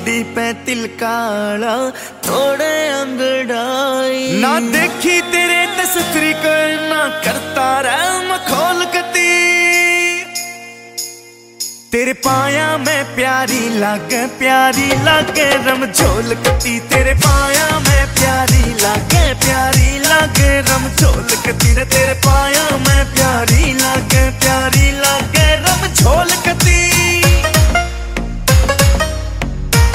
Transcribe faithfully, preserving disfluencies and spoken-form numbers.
मुंडी पे तिलकाला थोड़े अंगड़ाई ना देखी तेरे तस्वीर करना करता रह मखौल कती तेरे पाया में प्यारी लागे प्यारी लागे रमझोल कती तेरे पाया में प्यारी लागे प्यारी लागे रमझोल कती रे तेरे पाया में प्यारी लागे प्यारी लागे रमझोल